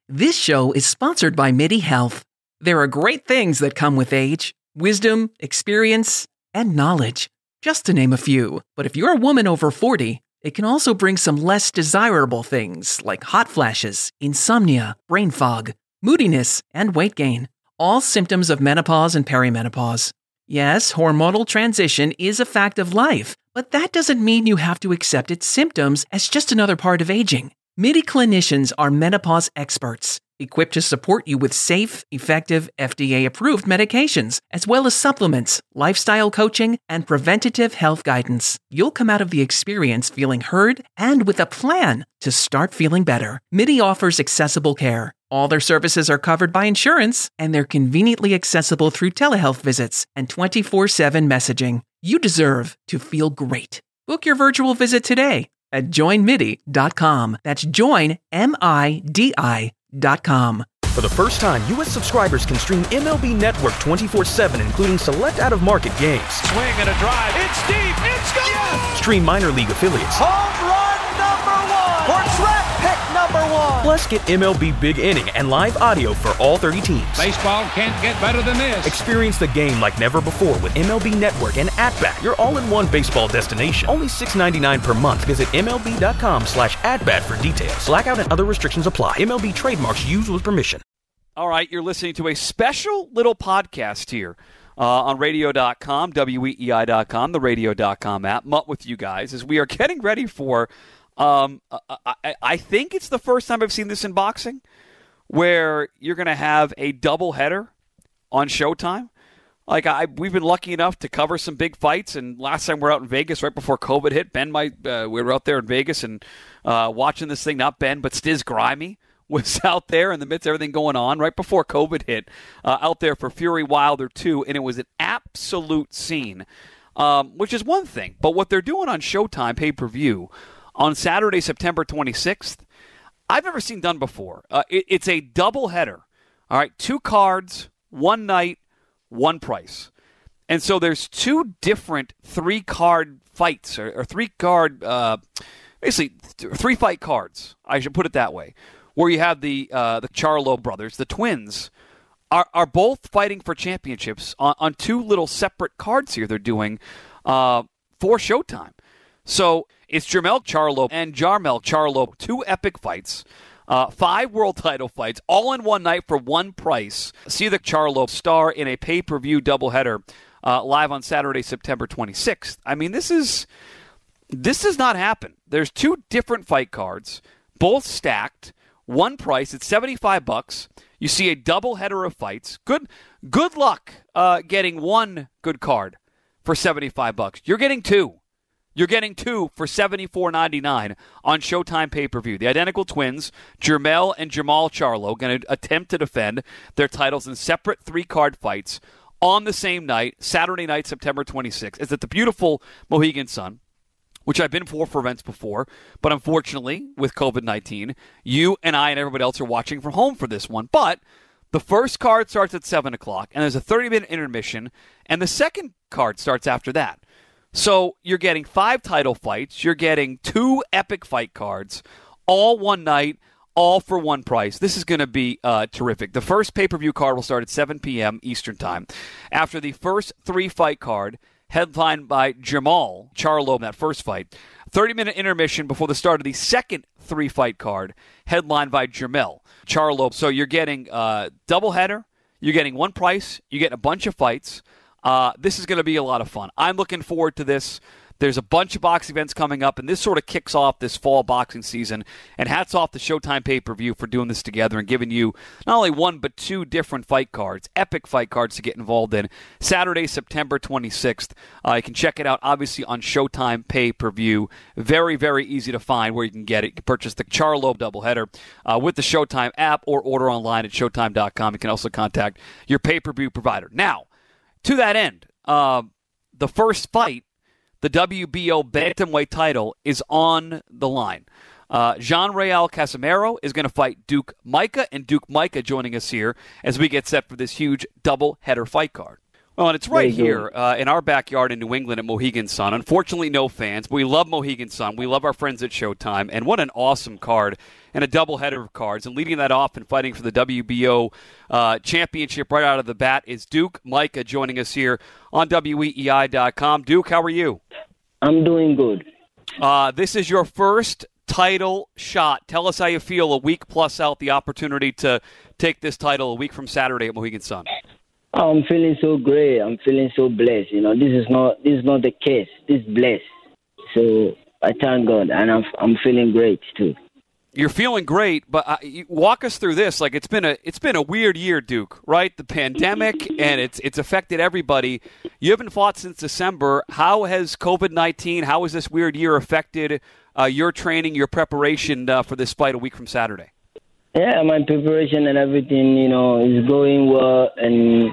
This show is sponsored by MIDI Health. There are great things that come with age: wisdom, experience, and knowledge, just to name a few. But if you're a woman over 40, it can also bring some less desirable things like hot flashes, insomnia, brain fog, moodiness, and weight gain. All symptoms of menopause and perimenopause. Yes, hormonal transition is a fact of life, but that doesn't mean you have to accept its symptoms as just another part of aging. MIDI clinicians are menopause experts, equipped to support you with safe, effective, FDA-approved medications, as well as supplements, lifestyle coaching, and preventative health guidance. You'll come out of the experience feeling heard and with a plan to start feeling better. MIDI offers accessible care. All their services are covered by insurance, and they're conveniently accessible through telehealth visits and 24/7 messaging. You deserve to feel great. Book your virtual visit today at joinmidi.com. That's joinmidi.com. For the first time, U.S. subscribers can stream MLB Network 24/7, including select out-of-market games. Swing and a drive. It's deep. It's gone. Yes! Stream minor league affiliates. Home run number one. Or track pick number one. Plus, get MLB Big Inning and live audio for all 30 teams. Baseball can't get better than this. Experience the game like never before with MLB Network and At-Bat, your all-in-one baseball destination. Only $6.99 per month. Visit MLB.com/atbat for details. Blackout and other restrictions apply. MLB trademarks used with permission. All right, you're listening to a special little podcast here on radio.com, weei.com, the radio.com app. Mutt with you guys as we are getting ready for, I think it's the first time I've seen this in boxing, where you're going to have a doubleheader on Showtime. Like, we've been lucky enough to cover some big fights, and last time we were out in Vegas right before COVID hit. We were out there in Vegas and watching this thing, not Ben, but Stiz Grimy was out there in the midst of everything going on right before COVID hit, out there for Fury Wilder 2, and it was an absolute scene, which is one thing. But what they're doing on Showtime pay-per-view on Saturday, September 26th, I've never seen done before. It's a doubleheader. All right, 2 cards, 1 night, 1 price. And so there's 2 different 3-card fights, or 3-card, basically 3-fight cards, I should put it that way, where you have the Charlo brothers, the twins, are both fighting for championships on 2 little separate cards here they're doing for Showtime. So it's Jermell Charlo and Jarmell Charlo, 2 epic fights, 5 world title fights, all in one night for 1 price. See the Charlo star in a pay-per-view doubleheader live on Saturday, September 26th. I mean, this does not happen. There's 2 different fight cards, both stacked, 1 price. It's $75. You see a doubleheader of fights. Good luck getting 1 good card for $75. You're getting 2. You're getting 2 for $74.99 on Showtime pay-per-view. The identical twins, Jermell and Jamal Charlo, going to attempt to defend their titles in separate 3-card fights on the same night, Saturday night, September 26th. It's at the beautiful Mohegan Sun, which I've been for events before, but unfortunately, with COVID-19, you and I and everybody else are watching from home for this one. But the first card starts at 7 o'clock, and there's a 30-minute intermission, and the second card starts after that. So you're getting 5 title fights, you're getting 2 epic fight cards, all one night, all for 1 price. This is going to be terrific. The first pay-per-view card will start at 7 p.m. Eastern Time. After the first 3-fight card, headlined by Jamal Charlo in that first fight. 30-minute intermission before the start of the second 3-fight card, headlined by Jermell Charlo. So you're getting a doubleheader, you're getting 1 price, you're getting a bunch of fights. This is going to be a lot of fun. I'm looking forward to this. There's a bunch of boxing events coming up, and this sort of kicks off this fall boxing season. And hats off to Showtime Pay-Per-View for doing this together and giving you not only 1 but 2 different fight cards, epic fight cards to get involved in. Saturday, September 26th. You can check it out, obviously, on Showtime Pay-Per-View. Very, very easy to find where you can get it. You can purchase the Charlo doubleheader with the Showtime app or order online at Showtime.com. You can also contact your pay-per-view provider. Now, to that end, the first fight, the WBO bantamweight title, is on the line. Jean-Real Casimero is going to fight Duke Micah, and Duke Micah joining us here as we get set for this huge double-header fight card. Well, and it's right here in our backyard in New England at Mohegan Sun. Unfortunately, no fans, but we love Mohegan Sun. We love our friends at Showtime. And what an awesome card and a doubleheader of cards. And leading that off and fighting for the WBO championship right out of the bat is Duke Micah joining us here on WEEI.com. Duke, how are you? I'm doing good. This is your first title shot. Tell us how you feel a week plus out, the opportunity to take this title a week from Saturday at Mohegan Sun. I'm feeling so great. I'm feeling so blessed. This is not the case. This is blessed. So I thank God, and I'm feeling great too. You're feeling great, but walk us through this. Like it's been a weird year, Duke. Right, the pandemic, and it's affected everybody. You haven't fought since December. How has COVID-19? How has this weird year affected your training, your preparation for this fight a week from Saturday? Yeah, my preparation and everything, is going well, and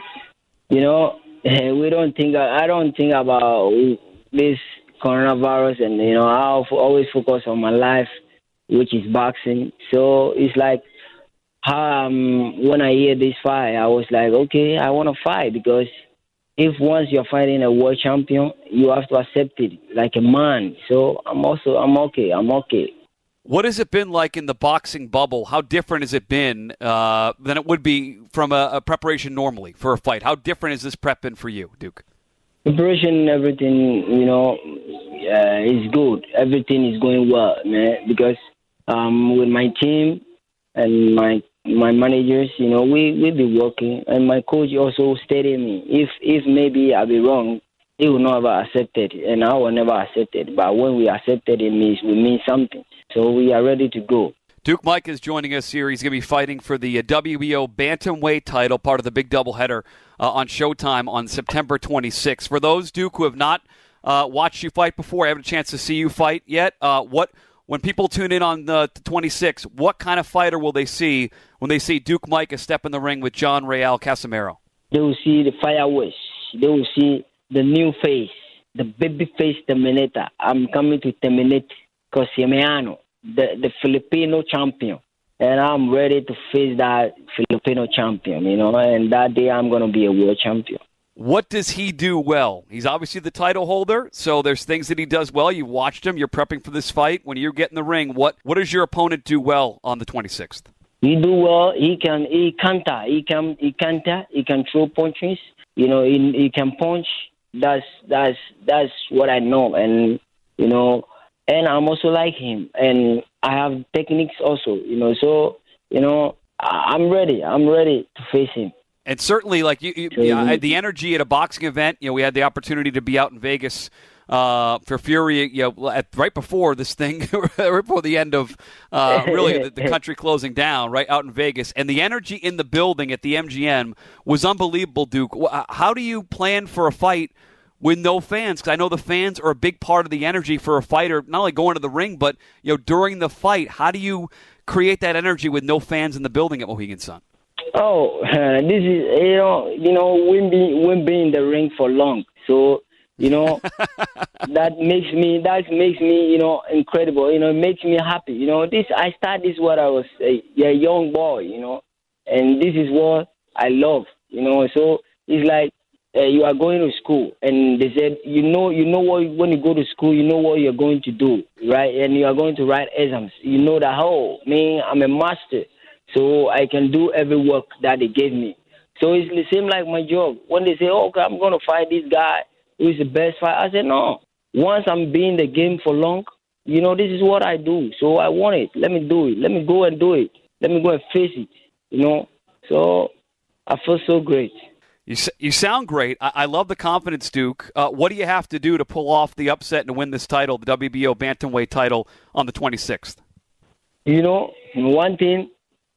I don't think about this coronavirus, and I always focus on my life, which is boxing. So it's like when I hear this fight, I was like, okay, I want to fight, because if once you're fighting a world champion, you have to accept it like a man. So I'm okay. What has it been like in the boxing bubble? How different has it been than it would be from a preparation normally for a fight? How different has this prep been for you, Duke? Preparation and everything, is good. Everything is going well, man, because with my team and my managers, we've been working, and my coach also stated me, if maybe I'll be wrong, he will never accept it, and I will never accept it. But when we accepted it, we mean something. So we are ready to go. Duke Micah is joining us here. He's going to be fighting for the WBO bantamweight title, part of the big doubleheader on Showtime on September 26th. For those, Duke, who have not watched you fight before, haven't a chance to see you fight yet, when people tune in on the 26th, what kind of fighter will they see when they see Duke Micah step in the ring with John Real Casimero? They will see the fireworks. They will see the new face, the baby face Terminator. I'm coming to terminate Cosimiano, the Filipino champion. And I'm ready to face that Filipino champion, and that day I'm going to be a world champion. What does he do well? He's obviously the title holder, so there's things that he does well. You watched him. You're prepping for this fight. When you get in the ring, what does your opponent do well on the 26th? He do well. He can throw punches. He can punch. That's what I know, and and I'm also like him, and I have techniques also. So I'm ready. I'm ready to face him. And certainly, like the energy at a boxing event. We had the opportunity to be out in Vegas for Fury. Right before this thing, right before the end of really the country closing down, right out in Vegas, and the energy in the building at the MGM was unbelievable. Duke, how do you plan for a fight with no fans? Because I know the fans are a big part of the energy for a fighter, not only going to the ring, but during the fight. How do you create that energy with no fans in the building at Mohegan Sun? Oh, this is we've been in the ring for long, so that makes me incredible. It makes me happy. I started this when I was a young boy, and this is what I love. So it's like you are going to school, and they said what when you go to school, you know what you're going to do, right? And you are going to write exams. You know that I'm a master. So I can do every work that they gave me. So it's the same like my job. When they say, okay, I'm going to fight this guy who is the best fighter, I said, no. Once I'm being in the game for long, this is what I do. So I want it. Let me do it. Let me go and do it. Let me go and face it, So I feel so great. You sound great. I love the confidence, Duke. What do you have to do to pull off the upset and win this title, the WBO bantamweight title, on the 26th? One thing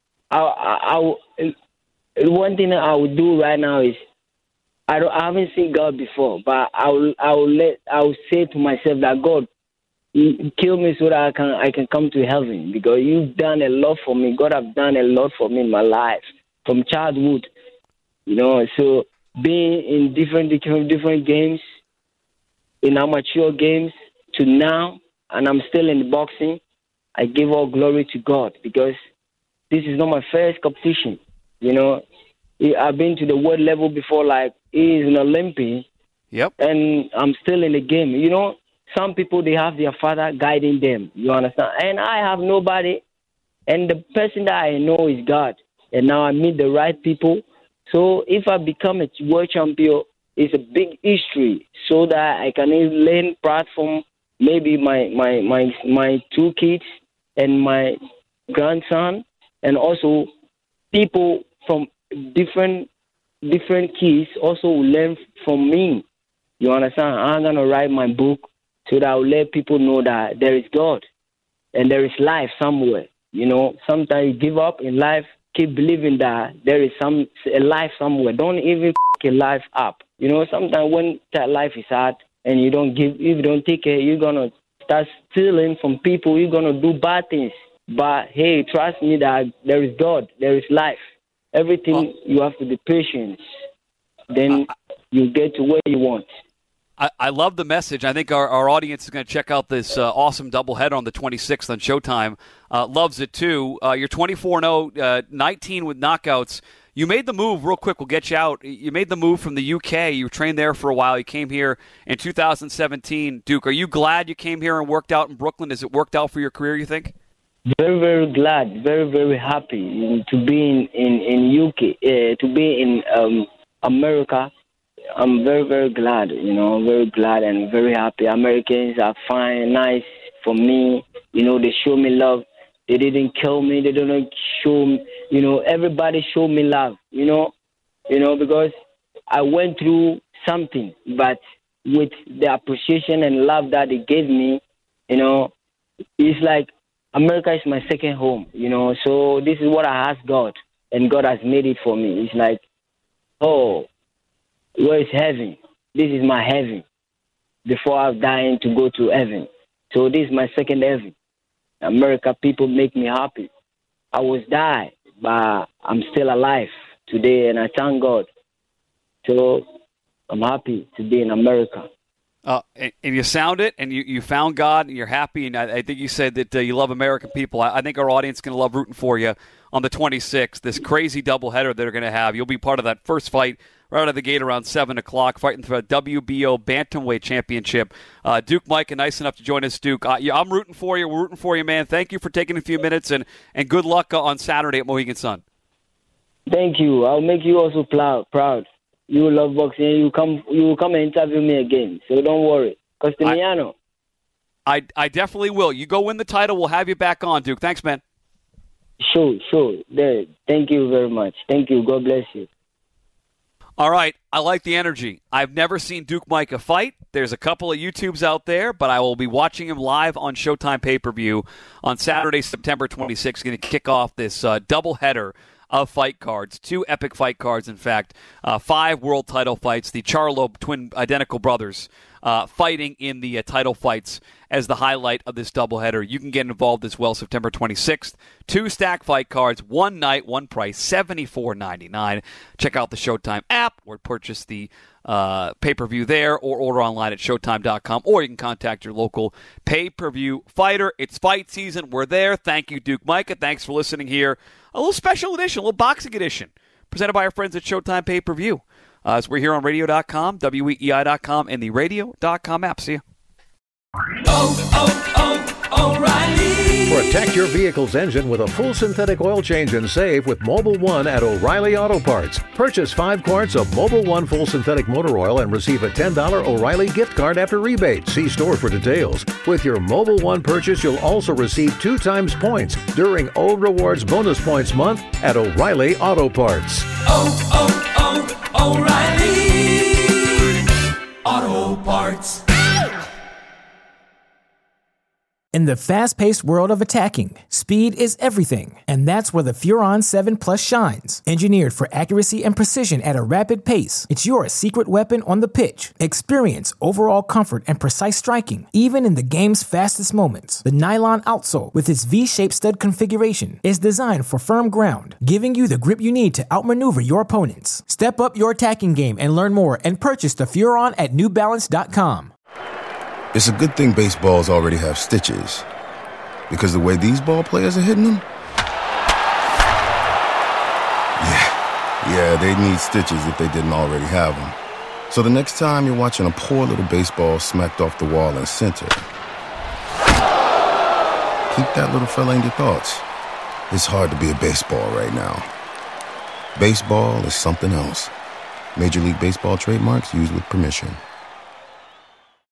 one thing I would do right now is I haven't seen God before, but I will say to myself that God, kill me so that I can come to heaven, because you've done a lot for me. God have done a lot for me in my life from childhood, So being in different games, in amateur games to now, and I'm still in boxing, I give all glory to God, because this is not my first competition. I've been to the world level before, like is an Olympian. Yep. And I'm still in the game. You know, some people, they have their father guiding them. You understand? And I have nobody. And the person that I know is God. And now I meet the right people. So if I become a world champion, it's a big history so that I can learn platform, maybe my 2 kids and my grandson, and also people from different kids also will learn from me. You understand? I'm going to write my book so that I'll let people know that there is God and there is life somewhere. You know, sometimes you give up in life, keep believing that there is a life somewhere. Don't even a life up. You know, sometimes when that life is hard and if you don't take care, you're going to start stealing from people. You're going to do bad things. But, hey, trust me that there is God. There is life. Everything, you have to be patient. Then you get to where you want. I love the message. I think our audience is going to check out this awesome doubleheader on the 26th on Showtime. Loves it, too. You're 24-0, 19 with knockouts. You made the move, real quick, we'll get you out. You made the move from the UK. You trained there for a while. You came here in 2017. Duke, are you glad you came here and worked out in Brooklyn? Has it worked out for your career, you think? Very, very glad. Very, very happy to be in UK, to be in America. I'm very, very glad, you know, very glad and very happy. Americans are fine, nice for me. You know, they show me love. They didn't kill me. They don't show me, you know, everybody show me love, you know, because I went through something, but with the appreciation and love that they gave me, you know, it's like America is my second home, you know, so this is what I asked God, and God has made it for me. It's like, oh, where is heaven? This is my heaven before I'm dying to go to heaven. So this is my second heaven. America, people make me happy. I was died, but I'm still alive today, and I thank God. So I'm happy to be in America. And you sound it, and you found God, and you're happy, and I think you said that you love American people. I think our audience is going to love rooting for you on the 26th, this crazy doubleheader they're going to have. You'll be part of that first fight right out of the gate around 7 o'clock, fighting for a WBO Bantamweight Championship. Duke Micah, nice enough to join us, Duke. I'm rooting for you. We're rooting for you, man. Thank you for taking a few minutes, and good luck on Saturday at Mohegan Sun. Thank you. I'll make you also proud. You love boxing. You will come and interview me again. So don't worry. Costiniano. I definitely will. You go win the title. We'll have you back on, Duke. Thanks, man. Sure. There. Thank you very much. Thank you. God bless you. All right. I like the energy. I've never seen Duke Micah fight. There's a couple of YouTubes out there, but I will be watching him live on Showtime pay-per-view on Saturday, September 26th. Going to kick off this doubleheader of fight cards, 2 epic fight cards, in fact, 5 world title fights, the Charlo twin identical brothers fighting in the title fights as the highlight of this doubleheader. You can get involved as well September 26th. 2 stack fight cards, 1 night, 1 price, $74.99. Check out the Showtime app or purchase the pay-per-view there or order online at Showtime.com, or you can contact your local pay-per-view fighter. It's fight season. We're there. Thank you, Duke Micah. Thanks for listening here. A little special edition, a little boxing edition, presented by our friends at Showtime Pay-Per-View. As we're here on Radio.com, WEEI.com, and the Radio.com app. See you. O'Reilly. Protect your vehicle's engine with a full synthetic oil change and save with Mobil 1 at O'Reilly Auto Parts. Purchase 5 quarts of Mobil 1 full synthetic motor oil and receive a $10 O'Reilly gift card after rebate. See store for details. With your Mobil 1 purchase, you'll also receive 2 times points during Old Rewards Bonus Points Month at O'Reilly Auto Parts. O'Reilly Auto Parts. In the fast-paced world of attacking, speed is everything, and that's where the Furon 7 Plus shines. Engineered for accuracy and precision at a rapid pace, it's your secret weapon on the pitch. Experience overall comfort and precise striking, even in the game's fastest moments. The nylon outsole, with its V-shaped stud configuration, is designed for firm ground, giving you the grip you need to outmaneuver your opponents. Step up your attacking game and learn more, and purchase the Furon at NewBalance.com. It's a good thing baseballs already have stitches, because the way these ball players are hitting them, yeah, Yeah, they'd need stitches if they didn't already have them. So the next time you're watching a poor little baseball smacked off the wall in center, keep that little fella in your thoughts. It's hard to be a baseball right now. Baseball is something else. Major League Baseball trademarks used with permission.